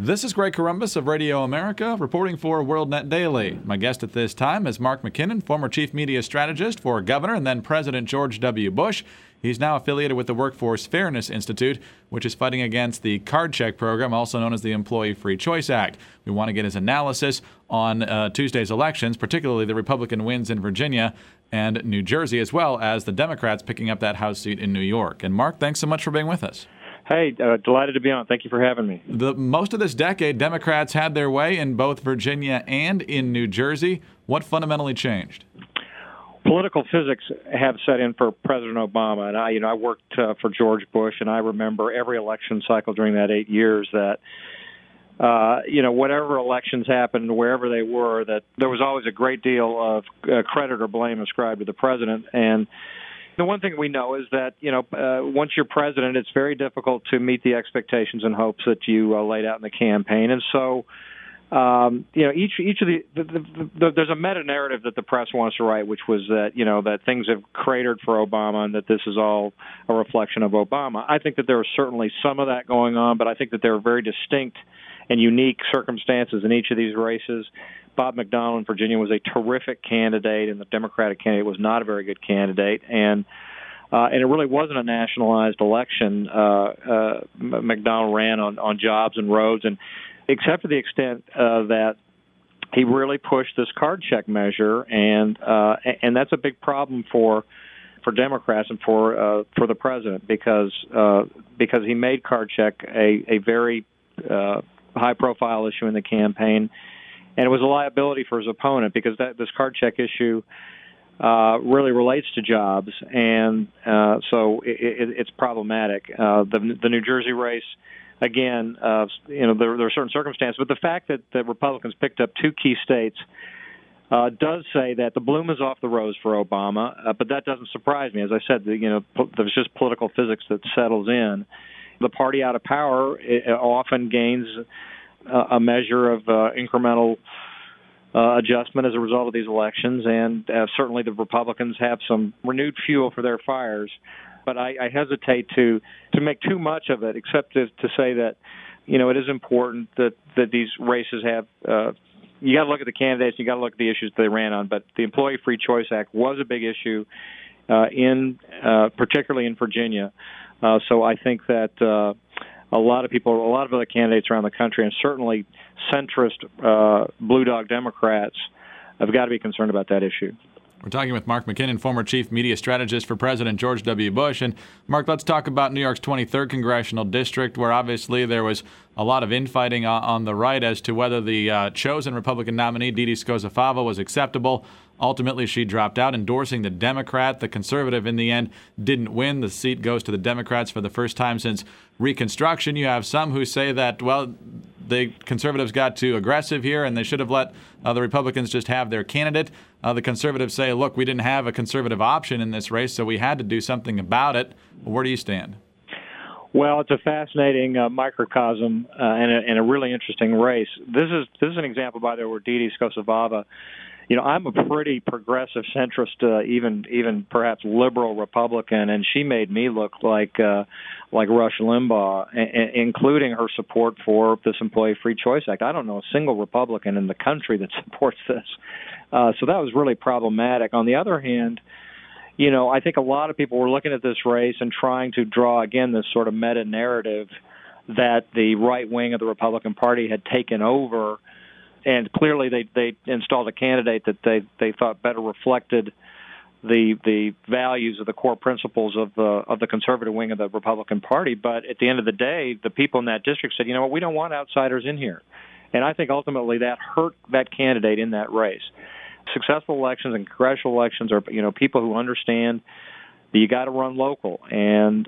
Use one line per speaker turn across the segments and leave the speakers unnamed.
This is Greg Corombos of Radio America, reporting for WorldNet Daily. My guest at this time is Mark McKinnon, former chief media strategist for Governor and then President George W. Bush. He's now affiliated with the Workforce Fairness Institute, which is fighting against the card check program, also known as the Employee Free Choice Act. We want to get his analysis on Tuesday's elections, particularly the Republican wins in Virginia and New Jersey, as well as the Democrats picking up that House seat in New York. And Mark, thanks so much for being with us.
Hey, delighted to be on. Thank you for having me.
Most of this decade, Democrats had their way in both Virginia and in New Jersey. What fundamentally changed?
Political physics have set in for President Obama, and I worked for George Bush, and I remember every election cycle during that 8 years that, whatever elections happened, wherever they were, that there was always a great deal of credit or blame ascribed to the president. And the one thing we know is that, once you're president, it's very difficult to meet the expectations and hopes that you laid out in the campaign. And so, each of there's a meta-narrative that the press wants to write, which was that, that things have cratered for Obama and that this is all a reflection of Obama. I think that there was certainly some of that going on, but I think that there are very distinct and unique circumstances in each of these races. Bob McDonnell in Virginia was a terrific candidate, and the Democratic candidate was not a very good candidate. And it really wasn't a nationalized election. McDonnell ran on jobs and roads, and except to the extent that he really pushed this card check measure, and that's a big problem for Democrats and for the president because he made card check a very high-profile issue in the campaign. And it was a liability for his opponent because this card check issue really relates to jobs, and so it's problematic. The New Jersey race, again, there are certain circumstances, but the fact that the Republicans picked up two key states does say that the bloom is off the rose for Obama, but that doesn't surprise me. As I said, there's just political physics that settles in. The party out of power often gains a measure of incremental adjustment as a result of these elections, and certainly the Republicans have some renewed fuel for their fires. But I hesitate to make too much of it, except to say that it is important that these races have. You got to look at the candidates, you got to look at the issues that they ran on. But the Employee Free Choice Act was a big issue, particularly in Virginia. So I think that a lot of other candidates around the country, and certainly centrist Blue Dog Democrats, have got to be concerned about that issue.
We're talking with Mark McKinnon, former chief media strategist for President George W. Bush. And Mark, let's talk about New York's 23rd congressional district, where obviously there was a lot of infighting on the right as to whether the chosen Republican nominee, Dede Scozzafava, was acceptable. Ultimately, she dropped out, endorsing the Democrat. The conservative, in the end, didn't win. The seat goes to the Democrats for the first time since Reconstruction. You have some who say that, well, the conservatives got too aggressive here and they should have let the Republicans just have their candidate. The conservatives say, look, we didn't have a conservative option in this race, so we had to do something about it. Where do you stand?
Well, it's a fascinating microcosm and a really interesting race. This is an example, by the way, where Dede Scozzafava, I'm a pretty progressive centrist, even perhaps liberal Republican, and she made me look like Rush Limbaugh, including her support for this Employee Free Choice Act. I don't know a single Republican in the country that supports this. So that was really problematic. On the other hand, I think a lot of people were looking at this race and trying to draw, again, this sort of meta-narrative that the right wing of the Republican Party had taken over. And clearly, they installed a candidate that they thought better reflected the values of the core principles of the conservative wing of the Republican Party. But at the end of the day, the people in that district said, we don't want outsiders in here. And I think ultimately that hurt that candidate in that race. Successful elections and congressional elections are people who understand that you got to run local. And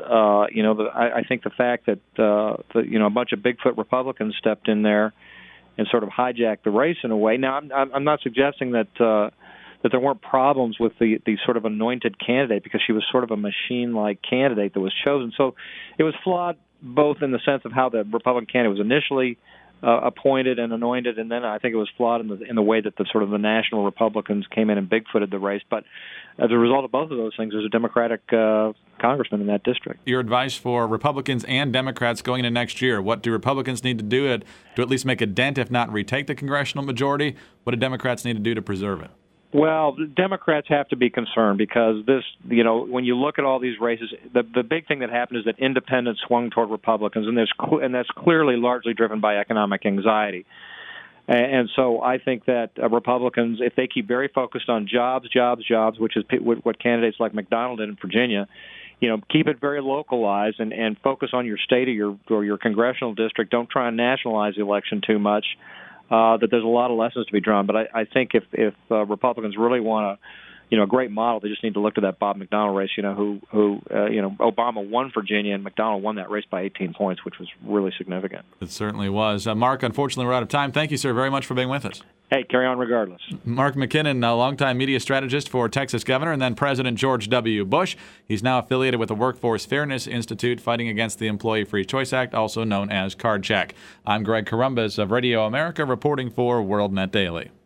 I think the fact that a bunch of Bigfoot Republicans stepped in there and sort of hijacked the race in a way. Now, I'm not suggesting that there weren't problems with the sort of anointed candidate, because she was sort of a machine-like candidate that was chosen. So it was flawed both in the sense of how the Republican candidate was initially appointed and anointed, and then I think it was flawed in the way that the sort of the national Republicans came in and bigfooted the race. But as a result of both of those things, there's a Democratic congressman in that district.
Your advice for Republicans and Democrats going into next year: what do Republicans need to do to at least make a dent, if not retake the congressional majority? What do Democrats need to do to preserve it?
Well, the Democrats have to be concerned because this, when you look at all these races, the big thing that happened is that independents swung toward Republicans, and that's clearly largely driven by economic anxiety. And so I think that Republicans, if they keep very focused on jobs, which is what candidates like McDonald did in Virginia, keep it very localized and focus on your state or your congressional district. Don't try and nationalize the election too much. That there's a lot of lessons to be drawn. But I think if Republicans really want a great model, they just need to look to that Bob McDonnell race. Who Obama won Virginia and McDonnell won that race by 18 points, which was really significant.
It certainly was. Mark, unfortunately, we're out of time. Thank you, sir, very much for being with us.
Hey, carry on regardless.
Mark McKinnon, a longtime media strategist for Texas Governor and then President George W. Bush. He's now affiliated with the Workforce Fairness Institute, fighting against the Employee Free Choice Act, also known as Card Check. I'm Greg Corombos of Radio America, reporting for WorldNet Daily.